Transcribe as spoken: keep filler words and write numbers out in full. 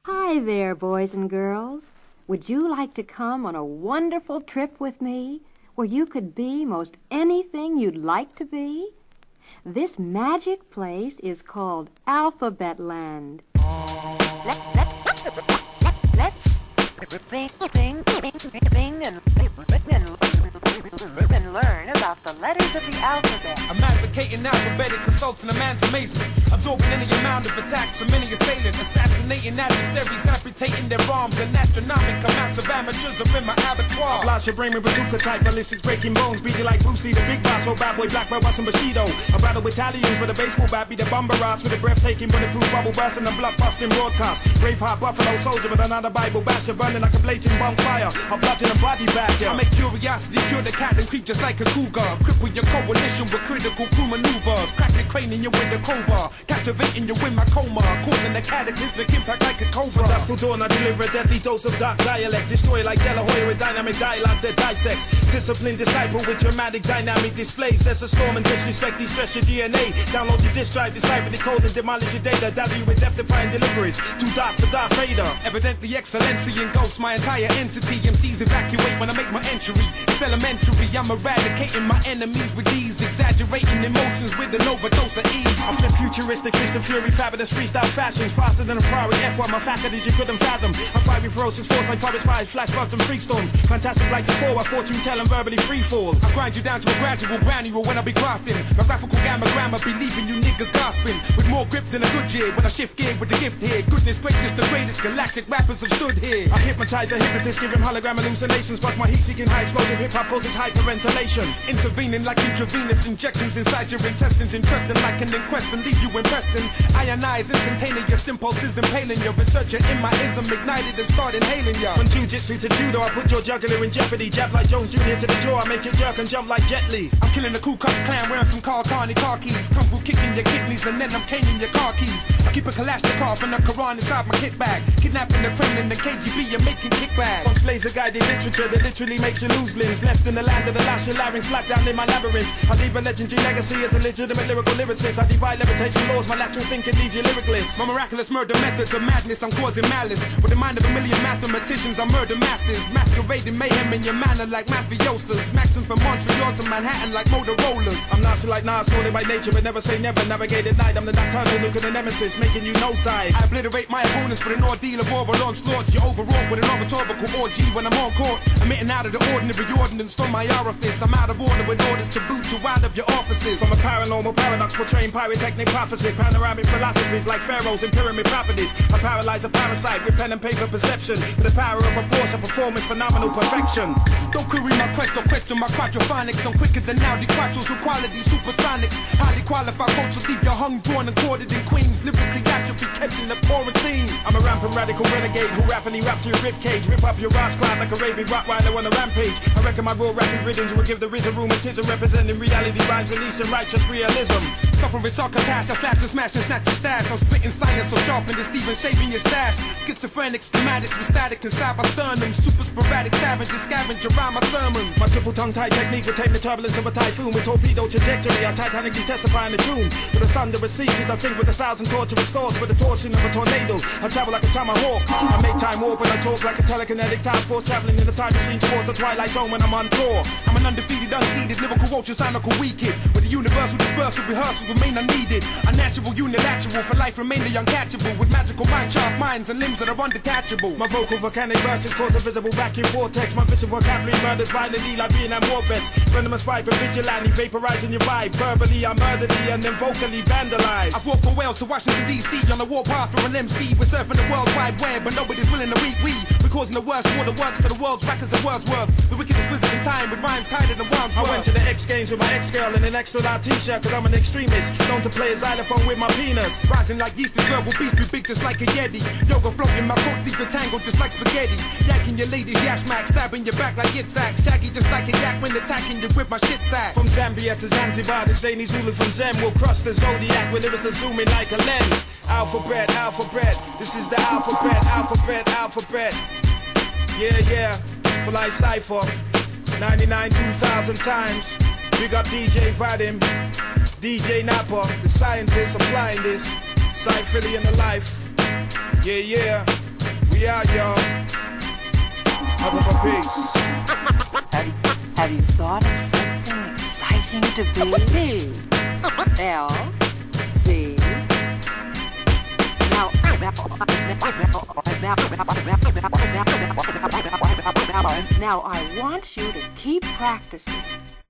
Hi there, boys and girls. Would you like to come on a wonderful trip with me where you could be most anything you'd like to be? This magic place is called Alphabet Land. Let, let, let's sing, sing, sing, and, and, and learn about the letters of the alphabet. I'm advocating alphabetic assaults in a man's amazement, absorbing any amount of attacks from any assailant, assassinating adversaries, amputating their arms, and astronomical amounts of amateurs are in my abattoir. I blast your brain with bazooka type ballistics, breaking bones, beat you like Bruce Lee, the big boss, or bad boy, black belt, Watson Bushido. I battle Italians with a baseball bat, be the bomber ass with a breathtaking bulletproof bubble burst and a blockbusting broadcast. Braveheart Buffalo soldier with another Bible basher, burning like a blazing bonfire. I'm blotting a body back, yeah. I make curiosity cure the cat and creep just like a cougar. Cripple your coalition with critical crew maneuvers. Crack the crane in you with the crowbar, captivating you in my coma, causing a cataclysmic impact like a cobra. From dusk till dawn, I deliver a deadly dose of dark dialect, destroy like De La Hoya with dynamic dialogue that dissects. Disciplined disciple with dramatic dynamic displays. There's a storm and disrespect, de-stress your D N A. Download your disk drive, decipher, decode, and demolish your data. Dazzle you with death-defying deliveries. Too dark for Darth Vader. Evidently excellency engulfs my entire entity. M Cs evacuate when I make my entry. It's elementary, I'm eradicating my enemies with ease, exaggerating emotions with an overdose of ease. I'm the futuristic, Christian Fury, fabulous freestyle fashions, faster than a Ferrari F one. My faculties you couldn't fathom. I'm fiery, ferocious force like forest fires, flash floods and freak storms. Fantastic like the four, I fortune telling verbally free fall. I grind you down to a gradual granule when I be crafting. My graphical gamma grammar be leaving you niggas gasping. With more grip than a good year when I shift gear with the gift here. Goodness gracious, the greatest galactic rappers have stood here. I hypnotize a hypnotist, give him hologram hallucinations. Spark my heat-seeking high explosive hip-hop causes hyperventilation. Intervening like intravenous injections inside your intestines. Interesting like an inquest and leave you impressed. Ionize instantaneous impulses impaling your researcher in my ism ignited and start inhaling ya. From jujitsu to judo, I put your jugular in jeopardy. Jab like Jones Junior to the jaw, I make you jerk and jump like Jet Li. I'm killing the Ku Klux Klan wearing some Carl Carney car keys. Kung Fu kicking your kidneys and then I'm caning your car keys. I keep a Kalashnikov and a Quran inside my kit bag. Kidnapping the Kremlin, the K G B, you're making kickback. Once laser guided literature that literally makes you lose limbs. Left in the land of the lash and larynx, locked down in my labyrinth. I leave a legendary legacy as a legitimate lyrical lyricist. I defy levitation laws, my lateral thinking leaves you lyricless. My miraculous murder methods of madness, I'm causing malice. With the mind of a million mathematicians, I murder masses. Masquerading mayhem in your manner like mafiosos. Maxing from Montreal to Manhattan like Motorola's. I'm nasty like Nas, called by nature, but never say never. Navigate at night, I'm the nocturnal look of the nemesis, making you nosedive. I obliterate my opponents with an ordeal of oral onslaughts. You're overawed with an oratorical orgy when I'm on court. Emitting out of the ordinary ordinance from my orifice. I'm out of order with orders to boot you out of your offices. From a paranormal paradox portraying pyrotechnic prophecy, panoramic philosophies like pharaohs and pyramid properties. I paralyze a parasite with pen and paper perception, with the power of a force of performing phenomenal perfection. Don't query my quest or question my quadraphonics. I'm quicker than Audi Quattros with quality supersonics. Highly qualified folks will leave you hung, drawn, and quartered in Queens. Lyrically, I should be kept in the quarantine. I'm a rampant radical renegade who rapidly rap to your ribcage, rip up your ass cloud like a rabid rottweiler on a rampage. I reckon my raw rapid rhythms will give the RZA rheumatism, representing reality rhymes, releasing righteous realism. Suffering succotash, I slash and smash and snatch your stash. I'm spitting science so sharp and deceiving, shaving your stash. Schizophrenic schematics with static inside my sternum. Super sporadic savages scavenge around my sermon. My triple tongue tie technique will tame the turbulence of a typhoon. With torpedo trajectory, I titanically testify in the tune. With a thunderous thesis, I think with a thousand torturous thoughts. With the torsion of a tornado, I travel like a tomahawk. I make time warp when I talk like a telekinetic task force, traveling in the time machine towards the twilight zone when I'm on tour. I'm an undefeated, unseated, lyrical ultrasonical weak kid. With a universal dispersal, rehearsal remain unneeded. Unnatural, unilateral, for life remain the uncatchable. With magical mind, sharp minds and limbs that are undetachable. My vocal volcanic verses cause a visible vacuum vortex. My vicious vocabulary murders violently like Vietnam war vets. Venomous viper, vigilante, vaporizing your vibe. Verbally, I murder thee and then vocally vandalize. I've walked from Wales to Washington D C on a warpath for an M C. We're surfing the world wide web, but nobody's willing to read we. We're causing the worst waterworks to the world's records of world's worth. The wickedest wizard in time with rhymes tighter than worms. I went to the X Games with my ex-girl in an extra loud t-shirt, cause I'm an extremist. Known to play a xylophone with my penis. Rising like yeast, this verbal beast be big just like a Yeti. Yoga floating my coat deep and tangled just like spaghetti. Yakking your ladies, yash mac, stabbing your back like it sack. Shaggy just like a yak when attacking you with my shit sack. From Zambia to Zanzibar, the zany Zulu from Zem will cross the zodiac with lyrics that zoom in like a lens. Alphabet, alphabet, this is the alphabet, alphabet, alphabet. Yeah, yeah, for like Cypher, ninety-nine, two thousand times. Big up D J Vadim, D J Napa, the scientist applying this. Cy Philly in the life. Yeah, yeah. We out, y'all. Have a peace. Have, have you thought of something exciting to be? P. L. C. Now, now I want you to keep practicing.